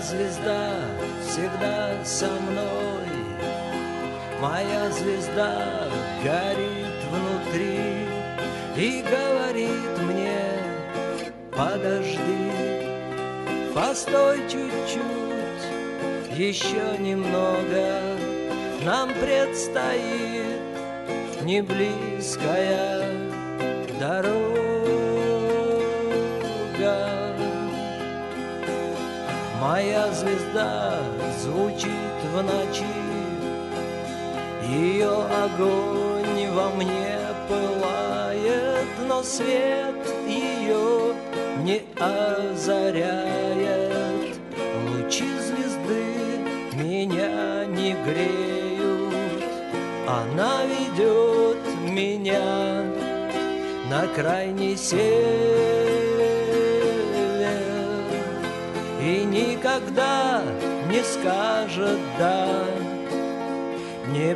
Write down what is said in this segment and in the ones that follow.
звезда всегда со мной, моя звезда горит внутри и говорит мне: подожди, постой чуть-чуть, еще немного, нам предстоит неблизкая дорога. Моя звезда звучит в ночи, ее огонь во мне пылает, но свет ее не озаряет. Лучи звезды меня не греют, она ведет меня на крайний север и никогда не скажет «да», не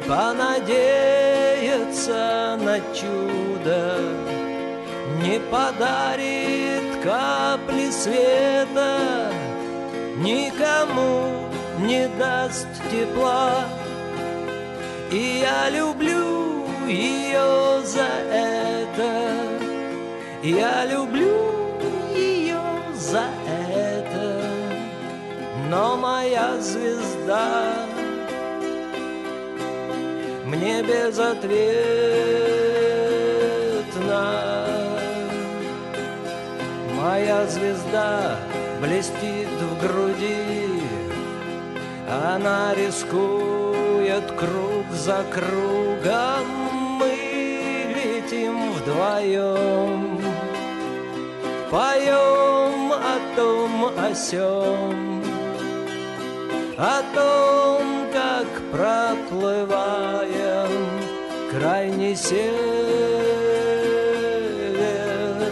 понадеется на чудо, не подарит капли света, никому не даст тепла. И я люблю ее за это, я люблю ее за это, но моя звезда мне безответна. Моя звезда блестит в груди, она рискует круг за кругом, мы летим вдвоем, поем о том, о сём, о том, как проплываем крайний север.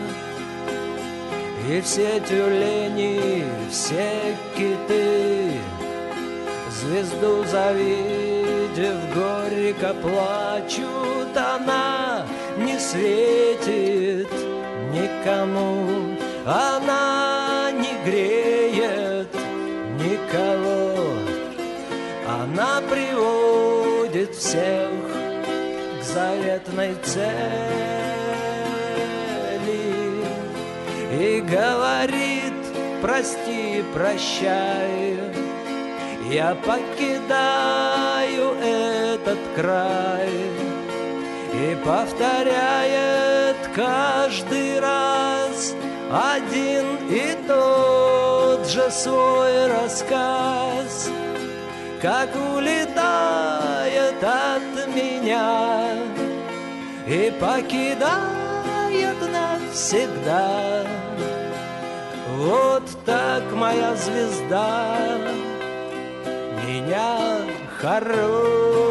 И все тюлени, все киты, звезду завидев, горько плачут. Она не светит никому, она не греет никого, она приводит всех к заветной цели и говорит: прости, прощай, я покидаю этот край. И повторяет каждый раз один и тот же свой рассказ, как улетает от меня и покидает навсегда. Вот так моя звезда меня хоронит.